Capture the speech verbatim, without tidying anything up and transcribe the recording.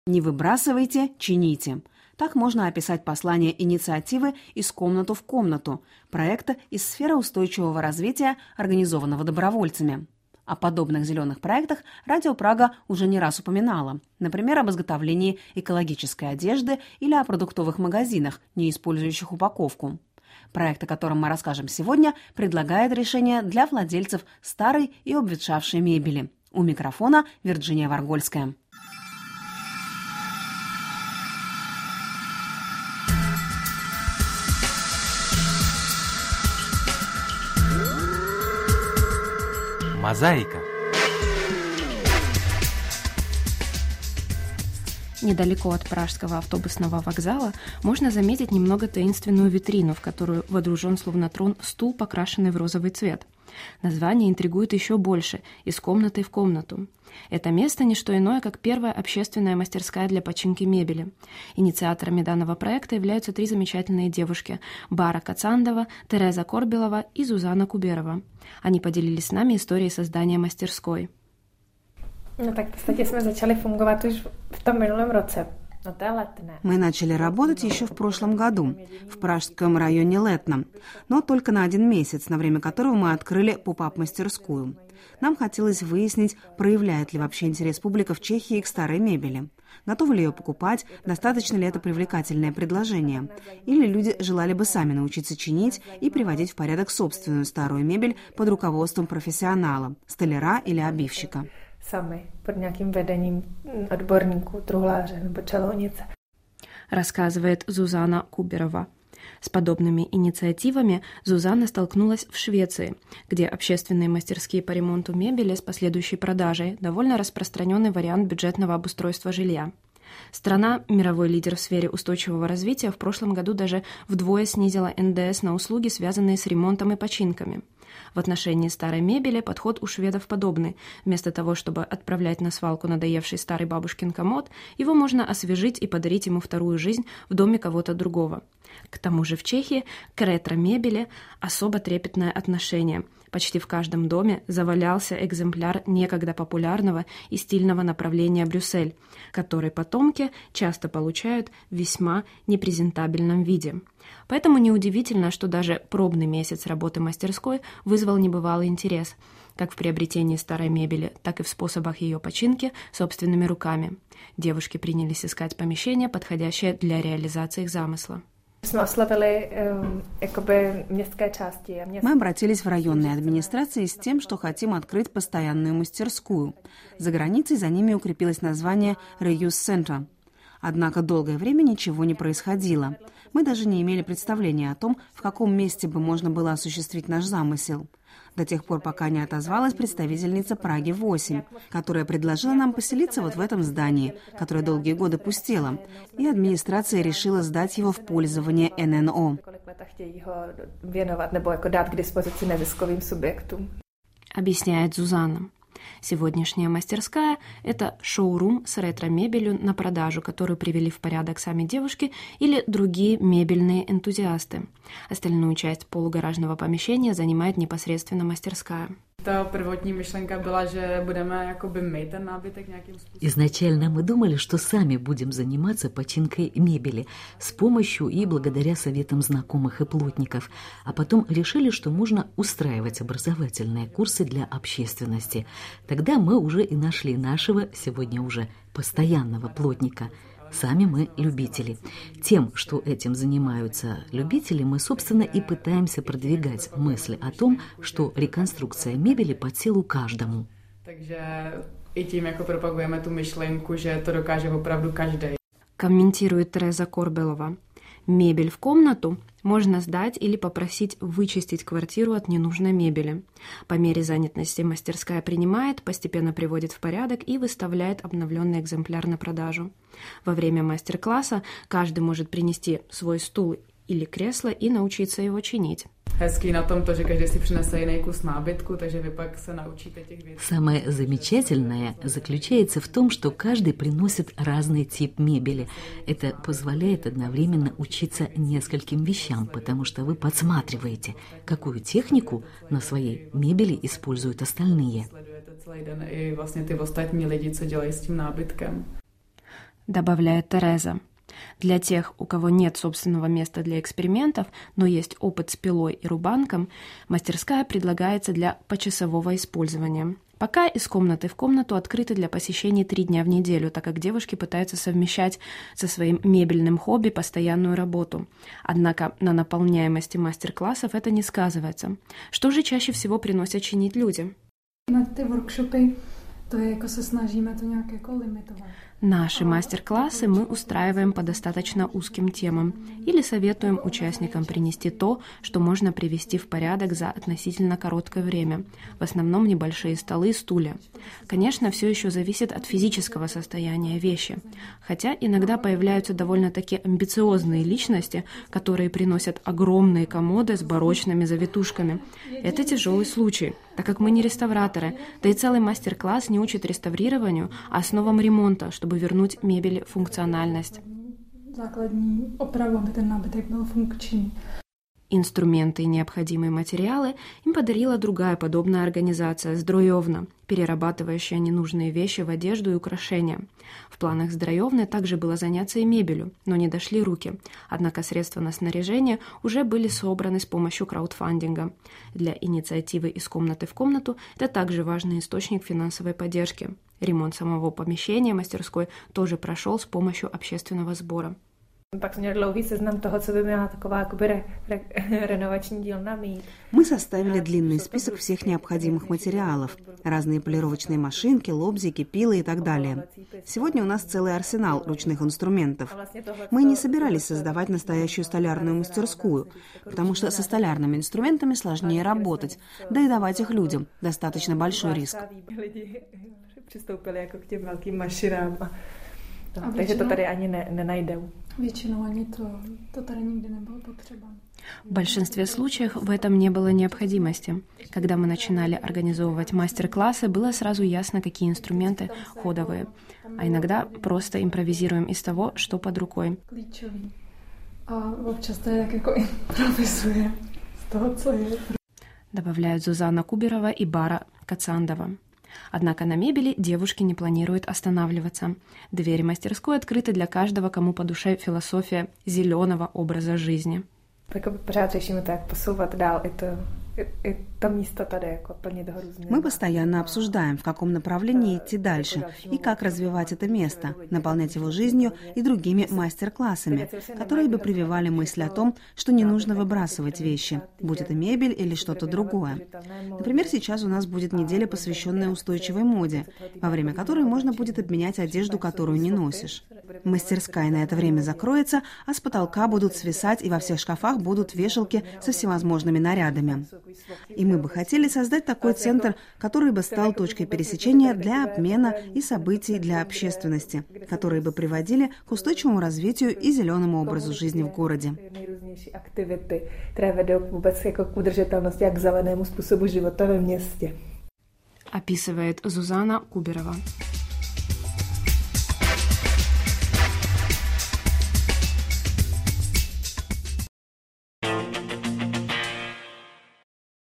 Не выбрасывайте, чините. Так можно описать послание инициативы «Из комнату в комнату» проекта из сферы устойчивого развития, организованного добровольцами. О подобных зеленых проектах Радио Прага уже не раз упоминала, например, об изготовлении экологической одежды или о продуктовых магазинах, не использующих упаковку. Проект, о котором мы расскажем сегодня, предлагает решение для владельцев старой и обветшавшей мебели. У микрофона Вирджиния Варгольская. Мозаика. Недалеко от Пражского автобусного вокзала можно заметить немного таинственную витрину, в которую водружен словно трон стул, покрашенный в розовый цвет. Название интригует еще больше – «Из комнаты в комнату». Это место – не что иное, как первая общественная мастерская для починки мебели. Инициаторами данного проекта являются три замечательные девушки – Бара Кацандова, Тереза Корбелова и Зузана Куберова. Они поделились с нами историей создания мастерской. No tak v podstatě jsme začali fungovat už v tom minulém roce. No to je Letné. Мы начали работать еще в прошлом году в пражском районе Летно, но только на один месяц, на время которого мы открыли поп-ап-мастерскую. Нам хотелось выяснить, проявляет ли вообще интерес публика в Чехии к старой мебели. Готовы ли ее покупать, достаточно ли это привлекательное предложение. Или люди желали бы сами научиться чинить и приводить в порядок собственную старую мебель под руководством профессионала, столяра или обивщика. Sami pod nějakým vedením odborníků, truhláře nebo čalounice. Рассказывает Зузана Куберова. С подобными инициативами Зузана столкнулась в Швеции, где общественные мастерские по ремонту мебели с последующей продажей – довольно распространенный вариант бюджетного обустройства жилья. Страна, мировой лидер в сфере устойчивого развития, в прошлом году даже вдвое снизила эн дэ эс на услуги, связанные с ремонтом и починками. В отношении старой мебели подход у шведов подобный. Вместо того, чтобы отправлять на свалку надоевший старый бабушкин комод, его можно освежить и подарить ему вторую жизнь в доме кого-то другого. К тому же в Чехии к ретро-мебели особо трепетное отношение. Почти в каждом доме завалялся экземпляр некогда популярного и стильного направления Брюссель, который потомки часто получают в весьма непрезентабельном виде. Поэтому неудивительно, что даже пробный месяц работы мастерской вызвал небывалый интерес, как в приобретении старой мебели, так и в способах ее починки собственными руками. Девушки принялись искать помещение, подходящее для реализации их замысла. Мы обратились в районные администрации с тем, что хотим открыть постоянную мастерскую. За границей за ними укрепилось название Reuse Center. Однако долгое время ничего не происходило. Мы даже не имели представления о том, в каком месте бы можно было осуществить наш замысел. До тех пор, пока не отозвалась представительница Праги восемь, которая предложила нам поселиться вот в этом здании, которое долгие годы пустело, и администрация решила сдать его в пользование эн эн о. Объясняет Зузана. Сегодняшняя мастерская – это шоурум с ретро-мебелью на продажу, которую привели в порядок сами девушки или другие мебельные энтузиасты. Остальную часть полугаражного помещения занимает непосредственно мастерская. Изначально мы думали, что сами будем заниматься починкой мебели с помощью и благодаря советам знакомых и плотников, а потом решили, что можно устраивать образовательные курсы для общественности. Тогда мы уже и нашли нашего, сегодня уже постоянного плотника. Сами мы любители. Тем, что этим занимаются любители, мы, собственно, и пытаемся продвигать мысли о том, что реконструкция мебели под силу каждому. Takže i tím jako propagujeme tu myšlenku, že to dokáže opravdu každý. Комментирует Тереза Корбелова. Мебель в комнату можно сдать или попросить вычистить квартиру от ненужной мебели. По мере занятости мастерская принимает, постепенно приводит в порядок и выставляет обновленный экземпляр на продажу. Во время мастер-класса каждый может принести свой стул или кресло и научиться его чинить. Hezký na tom to, že každý si přinese jiný kus nábytku, takže vy pak se naučíte těch věcí. Самое замечательное заключается в том, что каждый приносит разный тип мебели. Это позволяет одновременно учиться нескольким вещам, потому что вы подсматриваете, какую технику на своей мебели используют остальные. Sledujete celý den i vlastně ty ostatní lidi, co dělají s tím nábytkem. Добавляет Тереза. Для тех, у кого нет собственного места для экспериментов, но есть опыт с пилой и рубанком, мастерская предлагается для почасового использования. Пока из комнаты в комнату открыты для посещений три дня в неделю, так как девушки пытаются совмещать со своим мебельным хобби постоянную работу. Однако на наполняемости мастер-классов это не сказывается. Что же чаще всего приносят чинить люди? Наши мастер-классы мы устраиваем по достаточно узким темам или советуем участникам принести то, что можно привести в порядок за относительно короткое время. В основном небольшие столы и стулья. Конечно, все еще зависит от физического состояния вещи. Хотя иногда появляются довольно-таки амбициозные личности, которые приносят огромные комоды с барочными завитушками. Это тяжелый случай, так как мы не реставраторы, да и целый мастер-класс не учит реставрированию, а основам ремонта, чтобы чтобы вернуть мебели функциональность. Инструменты и необходимые материалы им подарила другая подобная организация «Здроевна», перерабатывающая ненужные вещи в одежду и украшения. В планах «Здроевны» также было заняться и мебелью, но не дошли руки. Однако средства на снаряжение уже были собраны с помощью краудфандинга. Для инициативы «Из комнаты в комнату» это также важный источник финансовой поддержки. Ремонт самого помещения мастерской тоже прошел с помощью общественного сбора. Pak jsme měli dlouhý seznam toho, co by měla taková jakoby re, re, renovační dílna mít. Мы составили длинный список всех необходимых материалов. Разные полировочные машинки, лобзики, пилы и так далее. Сегодня у нас целый арсенал ручных инструментов. Мы не собирались создавать настоящую столярную мастерскую, потому что со столярными инструментами сложнее работать, да и давать их людям достаточно большой риск. Přistoupili jako k těm velkým mašinám. No, takže to tady ani ne, nenajdou. Většinou ani to, to tady nikdy nebylo potřeba. В большинстве случаев в этом не было необходимости. Когда мы начинали организовывать мастер-классы, было сразу ясно, какие инструменты ходовые. А иногда просто импровизируем из того, что под рукой. Добавляют Зузана Куберова и Бара Кацандова. Однако на мебели девушки не планируют останавливаться. Двери мастерской открыты для каждого, кому по душе философия зеленого образа жизни. Pořád řešíme to, jak posouvat dál i to, i to místo tady, jako plnit ho různě. Мы постоянно обсуждаем, в каком направлении идти дальше и как развивать это место, наполнять его жизнью и другими мастер-классами, которые бы прививали мысль о том, что не нужно выбрасывать вещи, будь это мебель или что-то другое. Например, сейчас у нас будет неделя, посвященная устойчивой моде, во время которой можно будет обменять одежду, которую не носишь. Мастерская на это время закроется, а с потолка будут свисать и во всех шкафах будут вешалки со всевозможными нарядами. И мы бы хотели создать такой центр, который бы стал точкой пересечения для обмена и событий для общественности, которые бы приводили к устойчивому развитию и зеленому образу жизни в городе. Описывает Зузана Куберова.